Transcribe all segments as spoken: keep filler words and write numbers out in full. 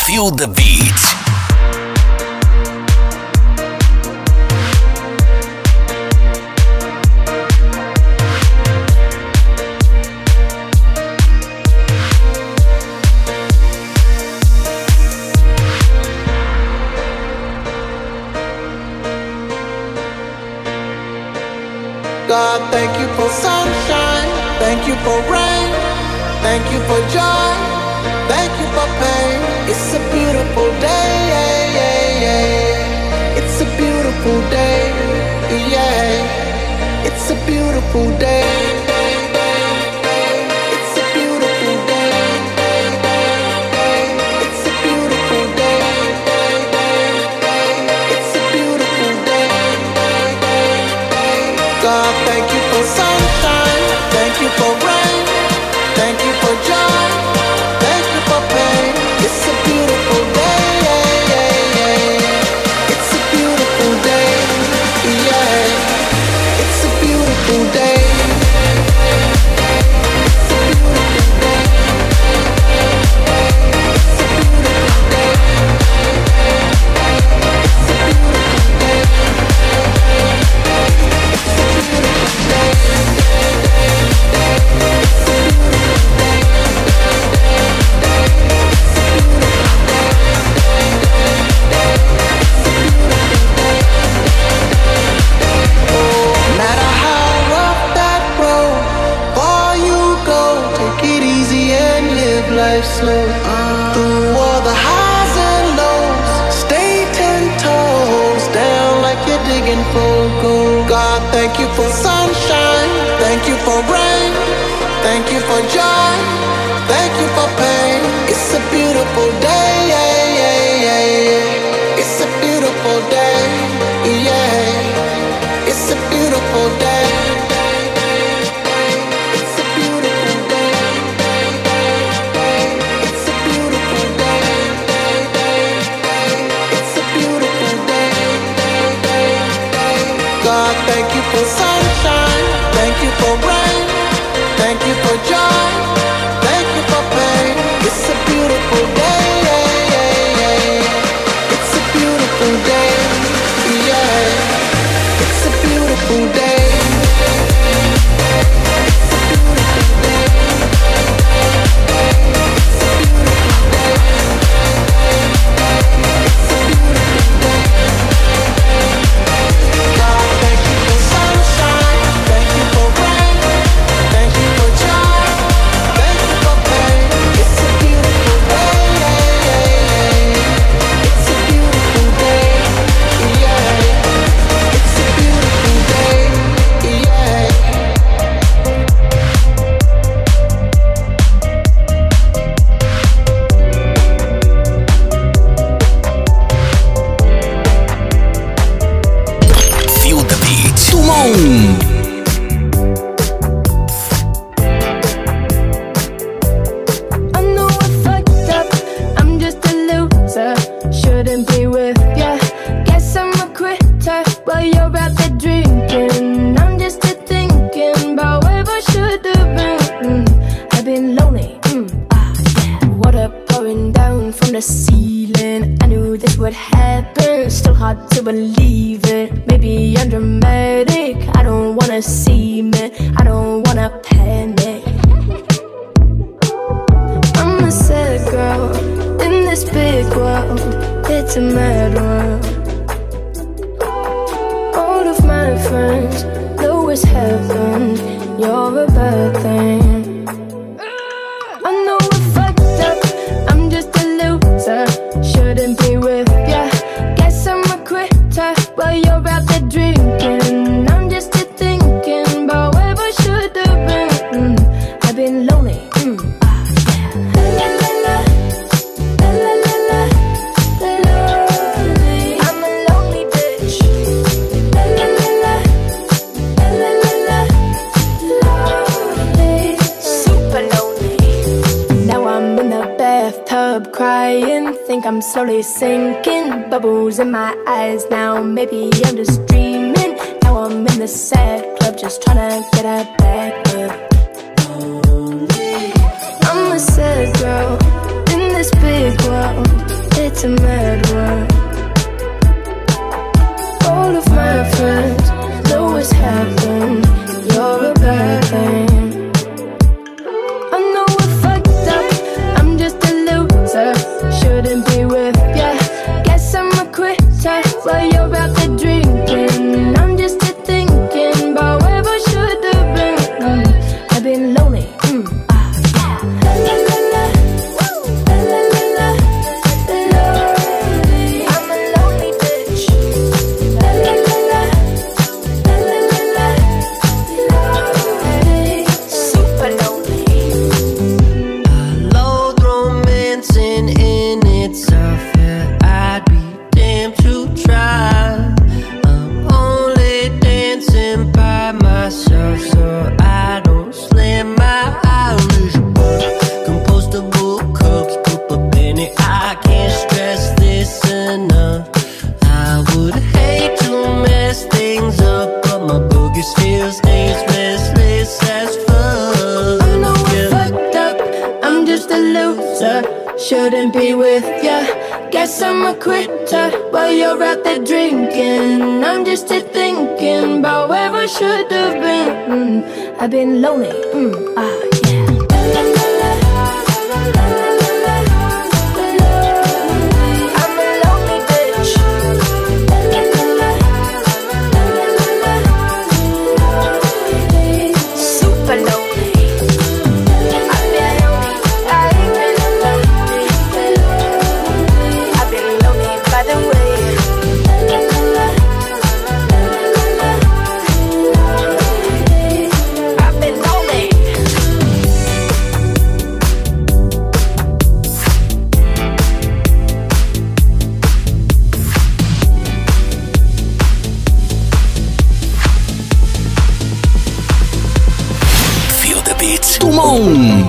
Feel the beat. God, thank you for sunshine, thank you for rain, thank you for joy, thank you for pain. It's a beautiful day, yeah, yeah, yeah. It's a beautiful day, yeah. It's a beautiful day. It's a beautiful day. It's a beautiful day. It's a beautiful day. God, thank you for sunshine, thank you for rain, thank you for joy, thank you for pain. It's a beautiful day, yeah, yeah, yeah. It's a beautiful day, yeah. It's a beautiful day. It's a beautiful day. It's a beautiful day. It's a beautiful day. Slow through all the highs and lows, stay ten toes down like you're digging for gold. God, thank you for sunshine, thank you for rain, thank you for joy, thank you for pain. It's a beautiful day, yeah, yeah, yeah, yeah. It's a beautiful day, yeah. It's a beautiful day. God, thank you for sunshine, thank you for rain, thank you for joy, thank you for pain. It's a beautiful day, yeah, yeah, yeah. It's a beautiful day, yeah. It's a beautiful day. It's a beautiful day. It's a beautiful day. It's a beautiful day. God, thank you for sunshine, thank you for rain, thank you for joy, thank you for pain. It's a beautiful day, yeah, yeah, yeah. It's a beautiful day, yeah. It's a beautiful day, yeah. Feel the beat. Tout le monde. I know I fucked up, I'm just a loser. Shouldn't be with ya. Guess I'm a quitter while you're out there drinking. I'm just a thinking about where I should have been. Mm, I've been lonely, mm, ah yeah. Water pouring down from the ceiling. I knew this would happen, still hard to believe it. Maybe I'm dramatic, I don't wanna see me, I don't wanna panic. I'm a sad girl in this big world. It's a mad world. All of my friends know it's heaven. You're a bad thing. I know I fucked up, I'm just a loser. Shouldn't be with ya. Guess I'm a quitter while you're out there drinking. I'm just a thinking about where I should have been. Mm, I've been lonely, mm, ah yeah. La la la, la la la la, lonely. I'm a lonely bitch. La la la la, la la la la, lonely. Super lonely. Now I'm in the bathtub crying, think I'm slowly sinking. Bubbles in my eyes now, maybe I'm just dreaming. Now I'm in the sad club, just tryna get a back up. I'm a sad girl in this big world. it's a mad world. All of my friends know what's happened. You're a bad thing. I know we're fucked up, I'm just a loser. Shouldn't be with ya. Guess I'm a quitter while you're out there drinking. I'm just a thinking about where I should have been. mm. I've been lonely. mm. ah, yeah. La, la, la, la. La, la, la, la. Lonely. I'm a lonely bitch. La, la, la, la. La, la, la, la. Lonely. Super lonely. I loathe romancing in itself. Yeah, I'd be damned to try. I'm only dancing by myself, so I don't slam my Irish book. Compostable cooks, poop a penny. I can't stress this enough. I would hate to mess things up, but my boogie still stays restless as fuck. I know we're fucked up, I'm just a loser. Shouldn't be with ya. Guess I'm a quitter while you're out there drinking. I'm just a thinking about where I should have been. mm. I've been lonely. mm. ah, yeah. La, la, la, la, la, la, la, lonely. I'm a lonely bitch. La, la, la, la, la, la, la, lonely. Super lonely. I've been lonely. I've been lonely. I've been lonely by the way. La, la, la, la, la, la, lonely. I've been lonely. Feel the beat. Tout le monde.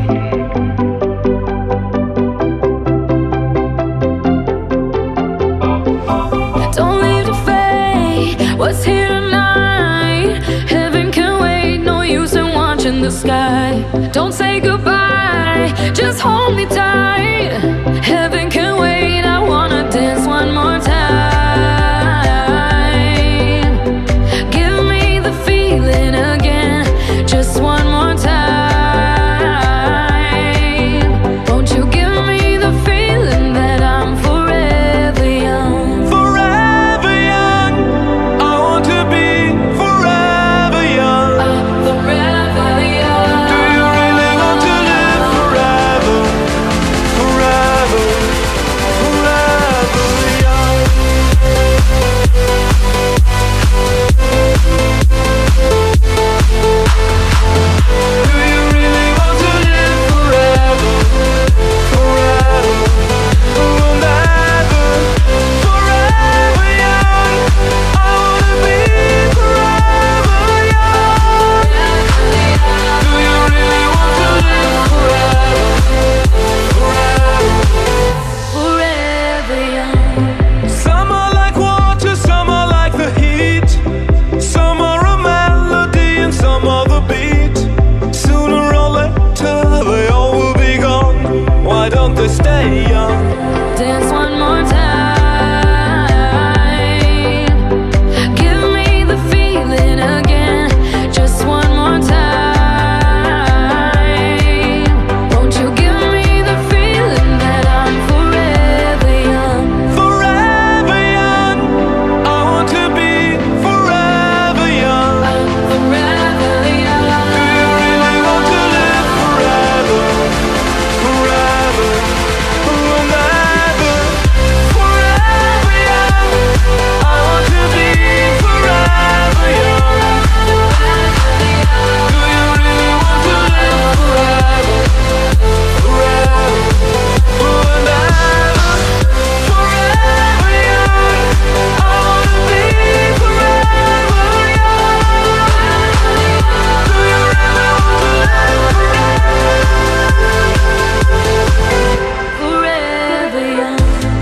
Don't leave the fate. What's here tonight? Heaven can wait. No use in watching the sky. Don't say goodbye. Just hold me tight. Heaven can wait. I wanna dance one more time. Give me the feeling again. Just one more time. Won't you give me the feeling that I'm forever young? Forever young, I want to be forever young. I'm forever young. Do you really want to live forever? Forever, forever young. Do you really want to live forever? Forever, forever, forever young. I wanna be forever young. Do you really want to live forever? Forever. Forever young. Some are like water, some are like the heat. Some are a melody and some are the beat. Sooner or later they all will be gone. Why don't they stay young? Dance one more time. Give me the feeling again. Just one more time. Won't you give me the feeling that I'm forever young? Forever young, I want to be forever young. I'm forever young. Do you really want to live forever? Forever, forever, forever young. I want to be forever young. Do you really want to live forever? Forever, forever, forever young. I want to be forever young. Do you really want to live Forever young.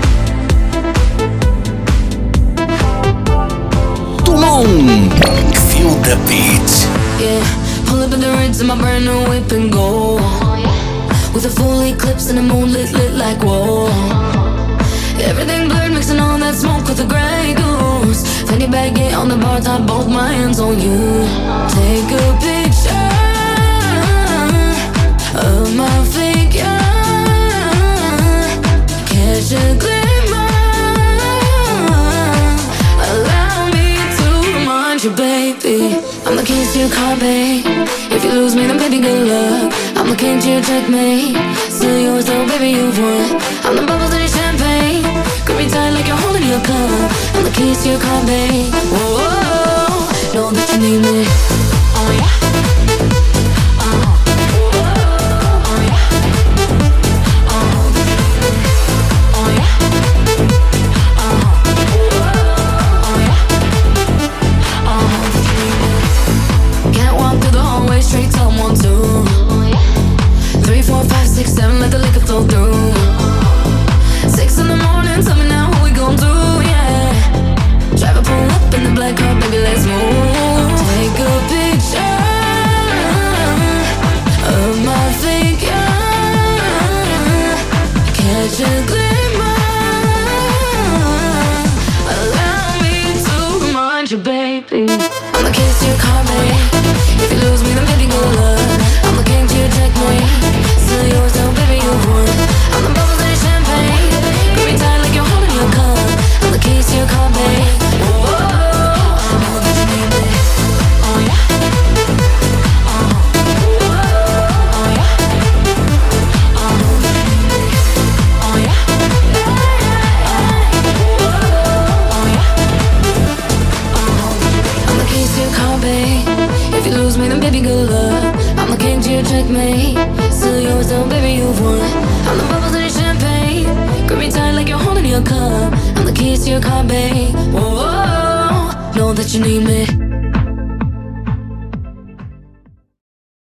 Tout le monde. Feel the beat. Yeah, pull up in the rinse in my brand new whip and go. With a full eclipse and the moon lit lit like whoa. with the Grey Goose. Fanny baggy on the bar top, both my hands on you. Take a picture of my figure, catch a glimmer. Allow me to remind you, baby, I'm the keys to your car, babe. If you lose me, then baby, good luck. I'm the king to your checkmate. Still yours though, baby, you've won. I'm the bubbles in your champagne. Grip me tight like you're holding your cup. I'm the keys to your car, babe. Whoa, whoa, whoa. Know that you need me. Oh yeah. Straight to one, two, three, four, five, six, seven, let the liquor flow through. Six in the morning, tell me now what we gon' do, yeah. Drive a pull up in the black car, baby, let's move. Take a picture of my figure, catch a glimmer. Allow me to remind you, baby, I'm the kiss to your car, babe. If you lose me, then baby, good luck. I'm the king to your checkmate. Still yours though, baby, you've won. I'm the bubbles in your champagne. Grip me tight like you're holding your cup. I'm the keys to your car, babe. Whoa, whoa, whoa. I know that you need me. Oh yeah. Oh, whoa, oh yeah. I know that you need me. Oh yeah. Oh yeah. I'm the keys to your car, babe. If you lose me, then baby, good luck. I'm the king to your checkmate. Still yours though, baby, you've won. I'm the bubbles in your champagne. Grip me tight like you're holding your cup. I'm the keys to your car, babe. Whoa, whoa, know that you need me.